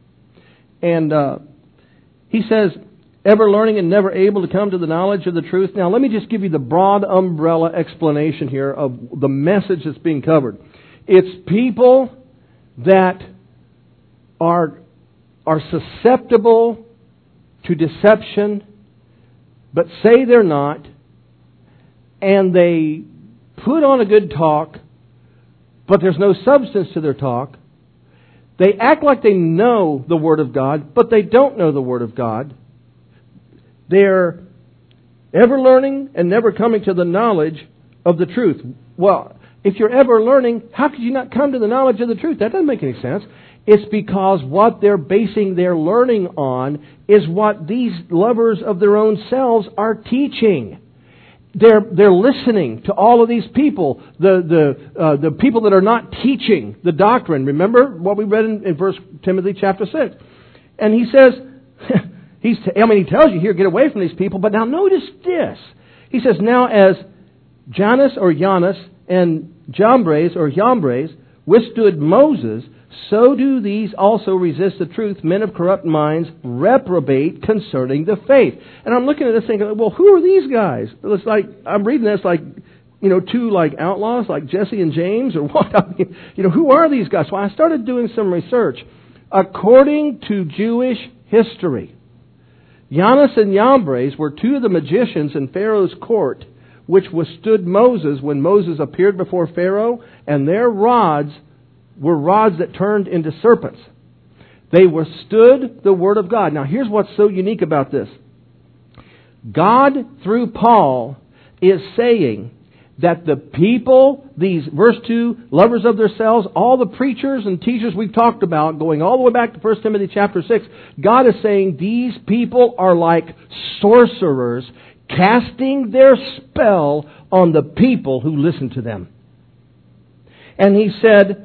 Speaker 2: And uh, he says, ever learning and never able to come to the knowledge of the truth. Now, let me just give you the broad umbrella explanation here of the message that's being covered. It's people that are, are susceptible to deception, but say they're not, and they put on a good talk, but there's no substance to their talk. They act like they know the Word of God, but they don't know the Word of God. They're ever learning and never coming to the knowledge of the truth. Well, if you're ever learning, how could you not come to the knowledge of the truth? That doesn't make any sense. It's because what they're basing their learning on is what these lovers of their own selves are teaching. They're they're listening to all of these people, the the uh, the people that are not teaching the doctrine. Remember what we read in, in First Timothy chapter six, and he says, he's I mean he tells you here, get away from these people. But now notice this. He says, now as Jannes or Janus and Jambres or Jambres withstood Moses, so do these also resist the truth. Men of corrupt minds reprobate concerning the faith. And I'm looking at this thinking, well, who are these guys? It's like, I'm reading this like, you know, two like outlaws like Jesse and James or what? I mean, you know, who are these guys? Well, I started doing some research. According to Jewish history, Jannes and Jambres were two of the magicians in Pharaoh's court which withstood Moses when Moses appeared before Pharaoh, and their rods were rods that turned into serpents. They withstood the Word of God. Now here's what's so unique about this. God, through Paul, is saying that the people, these, verse two, lovers of themselves, all the preachers and teachers we've talked about, going all the way back to First Timothy chapter six, God is saying these people are like sorcerers, casting their spell on the people who listen to them. And he said,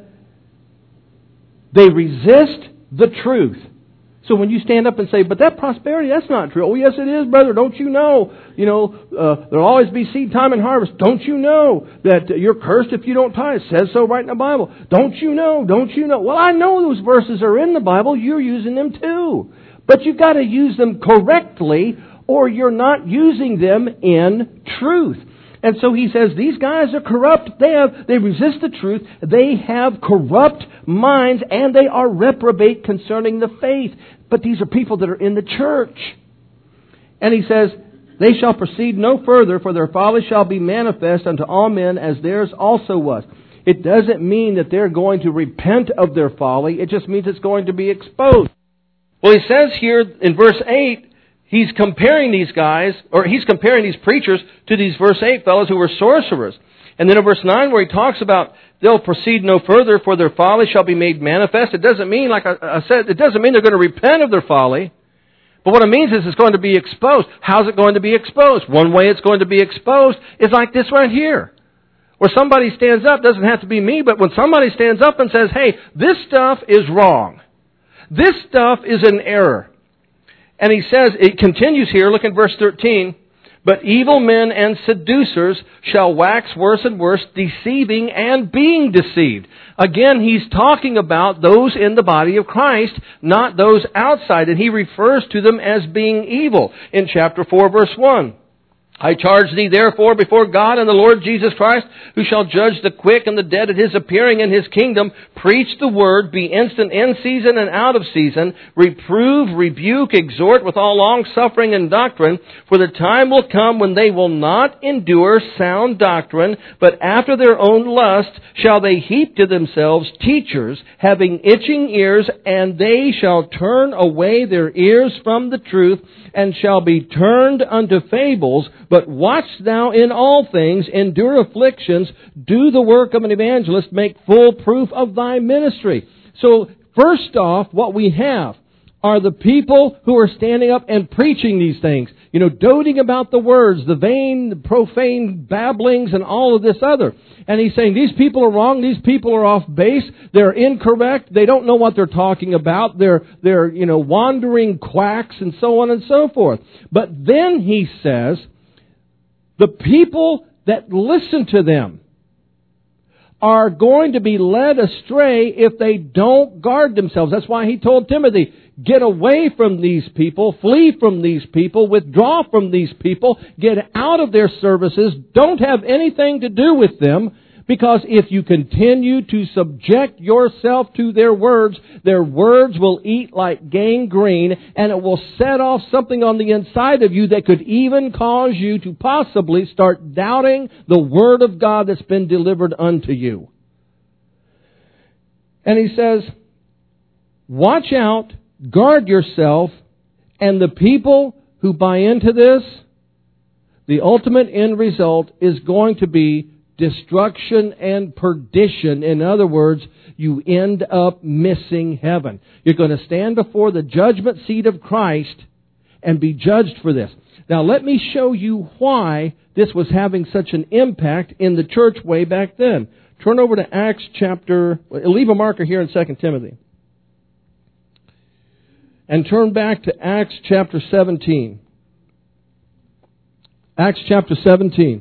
Speaker 2: they resist the truth. So when you stand up and say, but that prosperity, that's not true. Oh, yes, it is, brother. Don't you know? You know, uh, there'll always be seed time and harvest. Don't you know that you're cursed if you don't tithe? It says so right in the Bible. Don't you know? Don't you know? Well, I know those verses are in the Bible. You're using them too. But you've got to use them correctly, or you're not using them in truth. And so he says, these guys are corrupt. They have, they resist the truth. They have corrupt minds, and they are reprobate concerning the faith. But these are people that are in the church. And he says, they shall proceed no further, for their folly shall be manifest unto all men, as theirs also was. It doesn't mean that they're going to repent of their folly. It just means it's going to be exposed. Well, he says here in verse eight, he's comparing these guys, or he's comparing these preachers to these verse eight fellows who were sorcerers. And then in verse nine where he talks about they'll proceed no further, for their folly shall be made manifest. It doesn't mean, like I said, it doesn't mean they're going to repent of their folly. But what it means is it's going to be exposed. How's it going to be exposed? One way it's going to be exposed is like this right here. Where somebody stands up, doesn't have to be me, but when somebody stands up and says, hey, this stuff is wrong. This stuff is an error. And he says, it continues here, look at verse thirteen, but evil men and seducers shall wax worse and worse, deceiving and being deceived. Again, he's talking about those in the body of Christ, not those outside. And he refers to them as being evil in chapter four, verse one. I charge thee therefore before God and the Lord Jesus Christ, who shall judge the quick and the dead at His appearing in His kingdom, preach the word, be instant in season and out of season, reprove, rebuke, exhort with all longsuffering and doctrine, for the time will come when they will not endure sound doctrine, but after their own lust shall they heap to themselves teachers, having itching ears, and they shall turn away their ears from the truth, and shall be turned unto fables. But watch thou in all things, endure afflictions, do the work of an evangelist, make full proof of thy ministry. So, first off, what we have are the people who are standing up and preaching these things. You know, doting about the words, the vain, the profane babblings, and all of this other. And he's saying, these people are wrong, these people are off base, they're incorrect, they don't know what they're talking about, they're, they're, you know, wandering quacks, and so on and so forth. But then he says, the people that listen to them are going to be led astray if they don't guard themselves. That's why he told Timothy, get away from these people, flee from these people, withdraw from these people, get out of their services, don't have anything to do with them, because if you continue to subject yourself to their words, their words will eat like gangrene, and it will set off something on the inside of you that could even cause you to possibly start doubting the Word of God that's been delivered unto you. And he says, watch out, guard yourself, and the people who buy into this, the ultimate end result is going to be destruction and perdition. In other words, you end up missing heaven. You're going to stand before the judgment seat of Christ and be judged for this. Now let me show you why this was having such an impact in the church way back then. Turn over to Acts chapter, leave a marker here in Second Timothy. And turn back to Acts chapter seventeen. Acts chapter seventeen.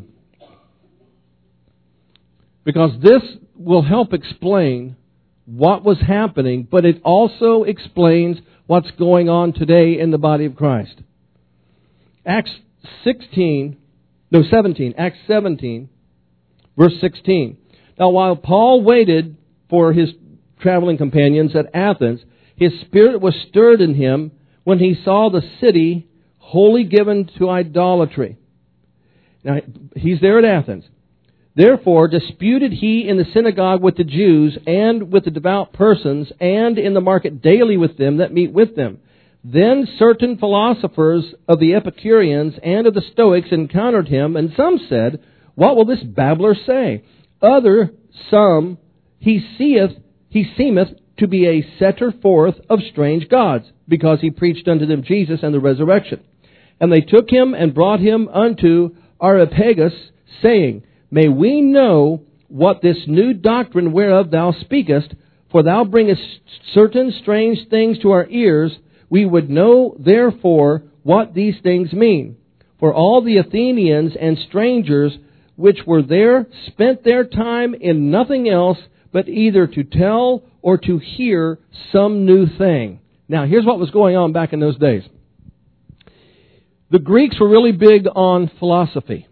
Speaker 2: Because this will help explain what was happening, but it also explains what's going on today in the body of Christ. Acts sixteen, no seventeen, Acts seventeen, verse sixteen. Now while Paul waited for his traveling companions at Athens, his spirit was stirred in him when he saw the city wholly given to idolatry. Now he's there at Athens. Therefore disputed he in the synagogue with the Jews and with the devout persons, and in the market daily with them that meet with them. Then certain philosophers of the Epicureans and of the Stoics encountered him, and some said, what will this babbler say? Other, some, he seeth, he seemeth to be a setter forth of strange gods, because he preached unto them Jesus and the resurrection. And they took him and brought him unto Areopagus, saying, may we know what this new doctrine whereof thou speakest, for thou bringest certain strange things to our ears. We would know therefore what these things mean. For all the Athenians and strangers which were there spent their time in nothing else but either to tell or to hear some new thing. Now here's what was going on back in those days. The Greeks were really big on philosophy.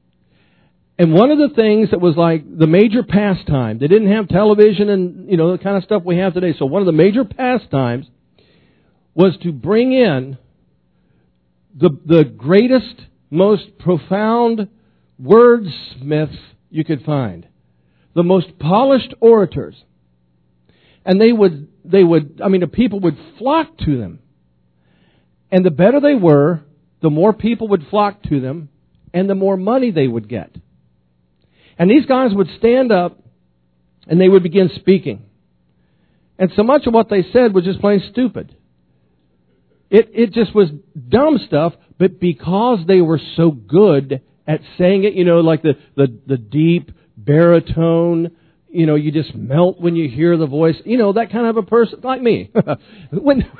Speaker 2: And one of the things that was like the major pastime, they didn't have television and, you know, the kind of stuff we have today. So one of the major pastimes was to bring in the, the greatest, most profound wordsmiths you could find. The most polished orators. And they would, they would, I mean, the people would flock to them. And the better they were, the more people would flock to them, and the more money they would get. And these guys would stand up and they would begin speaking. And so much of what they said was just plain stupid. It, it just was dumb stuff, but because they were so good at saying it, you know, like the, the, the deep baritone, you know, you just melt when you hear the voice, you know, that kind of a person, like me. when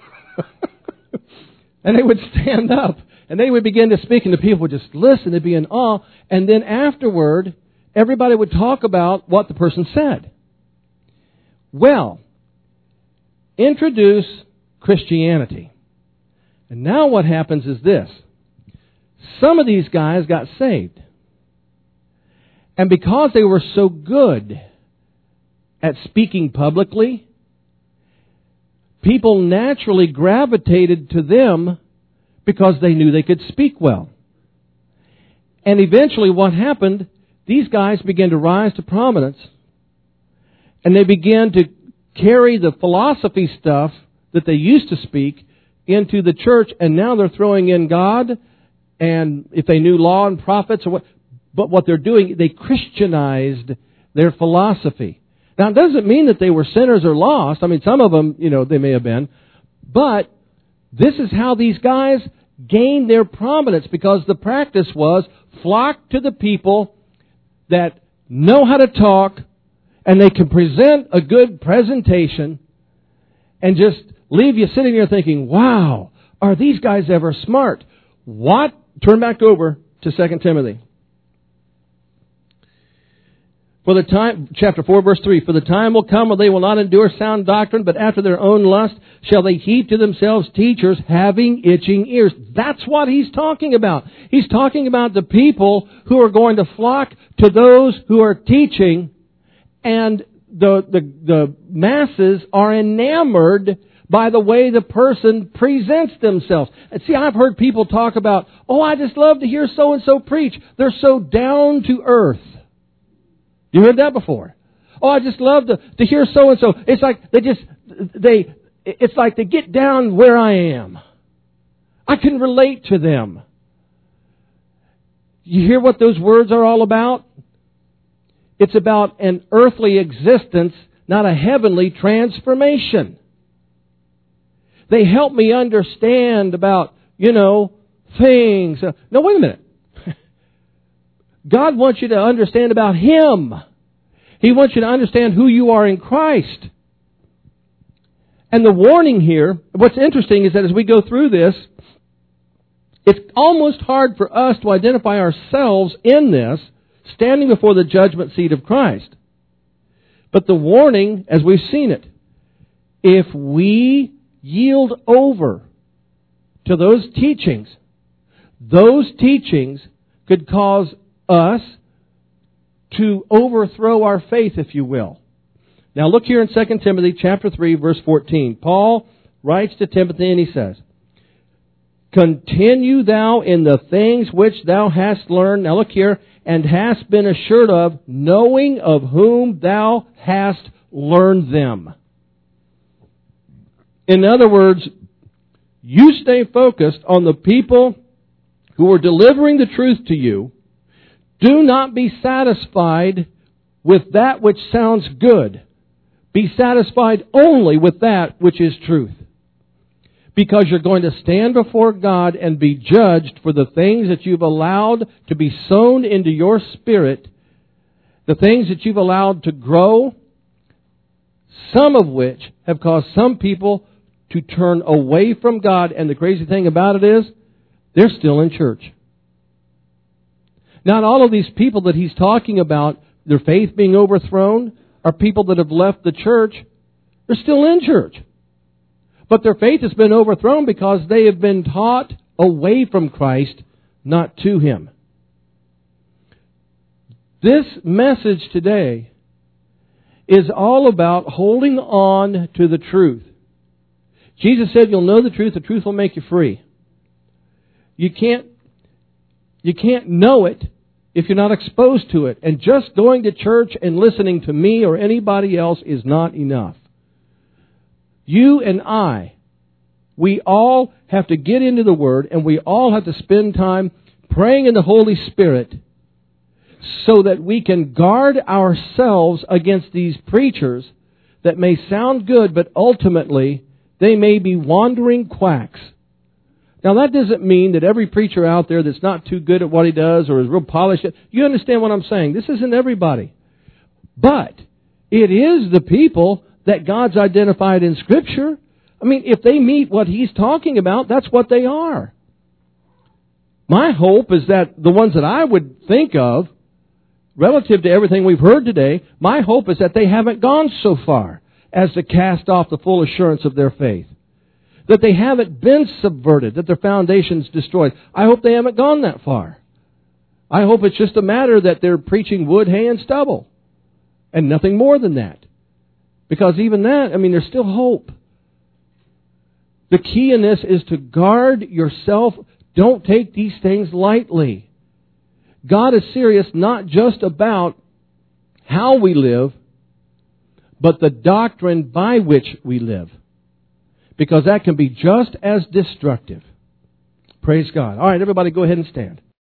Speaker 2: And they would stand up and they would begin to speak and the people would just listen, they'd be in awe, and then afterward, everybody would talk about what the person said. Well, introduce Christianity. And now what happens is this. some of these guys got saved. And because they were so good at speaking publicly, people naturally gravitated to them because they knew they could speak well. And eventually what happened, these guys began to rise to prominence, and they began to carry the philosophy stuff that they used to speak into the church, and now they're throwing in God, and if they knew law and prophets, or what, but what they're doing, they Christianized their philosophy. Now, it doesn't mean that they were sinners or lost. I mean, some of them, you know, they may have been. But this is how these guys gained their prominence, because the practice was flock to the people that know how to talk, and they can present a good presentation, and just leave you sitting there thinking, wow, are these guys ever smart? What? Turn back over to Second Timothy. For the time, chapter four, verse three, for the time will come when they will not endure sound doctrine, but after their own lust shall they heap to themselves teachers having itching ears. That's what he's talking about. He's talking about the people who are going to flock to those who are teaching, and the, the, the masses are enamored by the way the person presents themselves. And see, I've heard people talk about, oh, I just love to hear so-and-so preach. They're so down to earth. You heard that before? Oh, I just love to, to hear so-and-so. It's like they just, they, it's like they get down where I am. I can relate to them. You hear what those words are all about? It's about an earthly existence, not a heavenly transformation. They help me understand about, you know, things. No, wait a minute. God wants you to understand about Him. He wants you to understand who you are in Christ. And the warning here, what's interesting is that as we go through this, it's almost hard for us to identify ourselves in this, standing before the judgment seat of Christ. But the warning, as we've seen it, if we yield over to those teachings, those teachings could cause us to overthrow our faith, if you will. Now look here in Second Timothy chapter three, verse fourteen. Paul writes to Timothy and he says, continue thou in the things which thou hast learned. Now look here, and hast been assured of, knowing of whom thou hast learned them. In other words, you stay focused on the people who are delivering the truth to you. Do not be satisfied with that which sounds good. Be satisfied only with that which is truth. Because you're going to stand before God and be judged for the things that you've allowed to be sown into your spirit, the things that you've allowed to grow, some of which have caused some people to turn away from God. And the crazy thing about it is, they're still in church. Not all of these people that he's talking about, their faith being overthrown, are people that have left the church. They're still in church. But their faith has been overthrown because they have been taught away from Christ, not to Him. This message today is all about holding on to the truth. Jesus said, you'll know the truth, the truth will make you free. You can't, you can't know it if you're not exposed to it. And just going to church and listening to me or anybody else is not enough. You and I, we all have to get into the Word, and we all have to spend time praying in the Holy Spirit so that we can guard ourselves against these preachers that may sound good, but ultimately they may be wandering quacks. Now, that doesn't mean that every preacher out there that's not too good at what he does or is real polished. You understand what I'm saying? This isn't everybody. But it is the people that God's identified in Scripture. I mean, if they meet what He's talking about, that's what they are. My hope is that the ones that I would think of, relative to everything we've heard today, my hope is that they haven't gone so far as to cast off the full assurance of their faith. that they haven't been subverted, that their foundation's destroyed. I hope they haven't gone that far. I hope it's just a matter that they're preaching wood, hay, and stubble, and nothing more than that. Because even that, I mean, there's still hope. The key in this is to guard yourself. Don't take these things lightly. God is serious not just about how we live, but the doctrine by which we live. Because that can be just as destructive. Praise God. All right, everybody go ahead and stand.